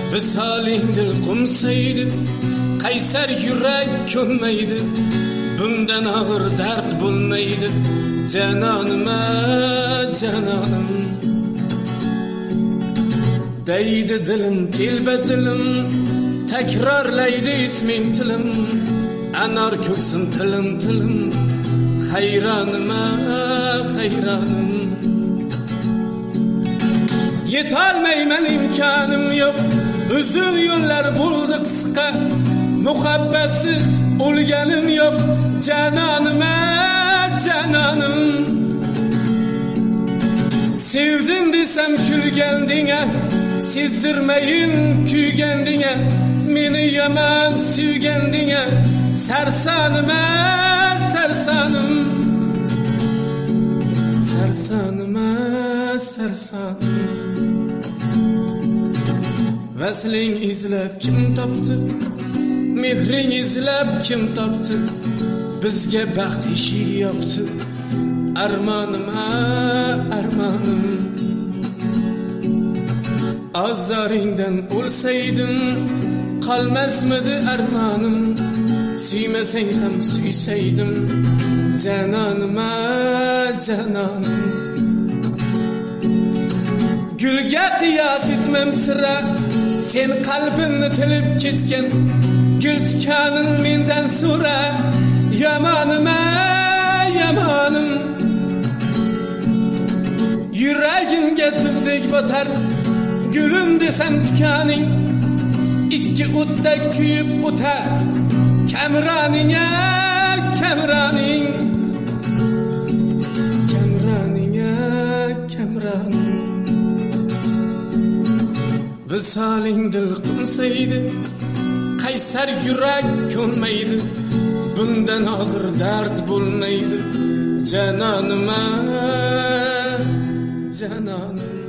Visaling dil qumsaydi, qaysar yurak ko'nmaydi. Bundan ağır dert bulmaydı. Cananıma cananim. Deydi dilim, tilbe dilim, tekrarlaydı ismin tilim. Anar köksün tilim tilim, hayranıma hayranım. Yetolmayman imkanım yok, uzun yo'llar buldi qisqa. Muhabbatsiz o'lganim yo'q, cananıma cananim. Sevdim desem kulgandinga, sezdirmayin kuygandinga. Meni yaman suygandinga, sarsanıma sarsanim. Sarsanıma sarsanim. Vasling izlab kim topdi? Mehring izlab kim topdi? Bizga baxt eshik yopdi. Armonim armonim. Azzaringdan o'lsaydim, qolmasmidi armonim. Suymasang ham suysaydim, janonim janonim. Gulga qiyos etmam sira, sen qalbimni tilib ketgan. Gül tikanin mendan so'ra, yamonim yamonim. Yuragimga tug'dek botar, gulum desam tikaning. Ikki o'tda kuyib o'tar, kamroning kamroning. Kamroning kamroning. Visaling dil qumsaydi, qaysar yurak ko'nmaydi. Bundan og'ir dard bo'lmaydi. Cananıma cananim.